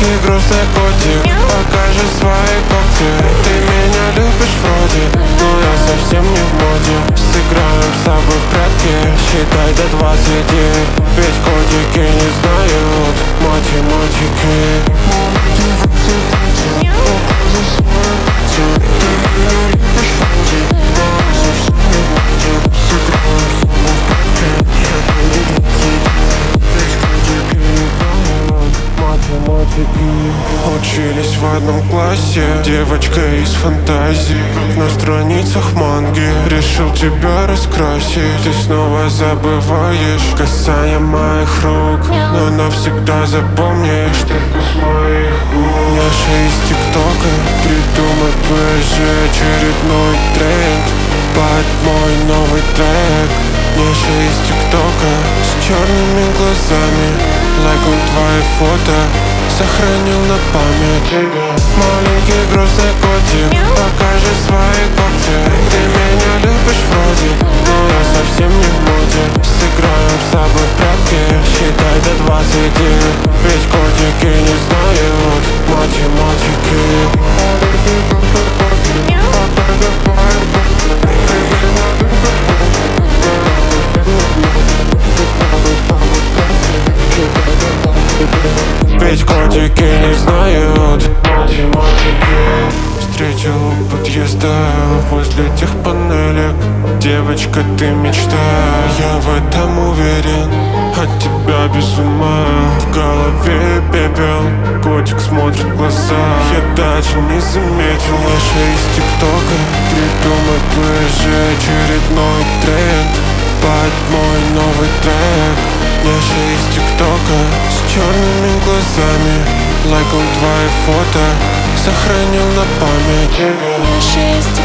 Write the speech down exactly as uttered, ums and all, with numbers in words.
Маленький грустный котик, покажи свои когти. Ты меня любишь вроде, но я совсем не в моде. Сыграем с тобой в прятки, считай до двадцати. Ведь котики не знают математики. Учились в одном классе, девочка из фантазии. На страницах манги решил тебя раскрасить. Ты снова забываешь касание моих рук, но навсегда запомнишь только с моих губ. Няша из ТикТока, придумай позже очередной тренд под мой новый трек. Няша из ТикТока с черными глазами, лайкнул твои фото, сохранил на память. Маленький грустный котик, покажи свои когти. Ты меня любишь вроде, но я совсем не в моде. Сыграем с тобой в прятки, считай до двадцати. Ведь котики не знают математики. Ведь котики не знают математики. Встретил у подъезда возле тех панелек. Девочка, ты мечта, я в этом уверен. От тебя без ума, в голове пепел. Котик смотрит в глаза, я даже не заметил. Няша из ТикТока, придумай позже очередной тренд под мой новый трек. Няша из ТикТока с черными глазами, лайкнул твои фото, сохранил на память. Няша из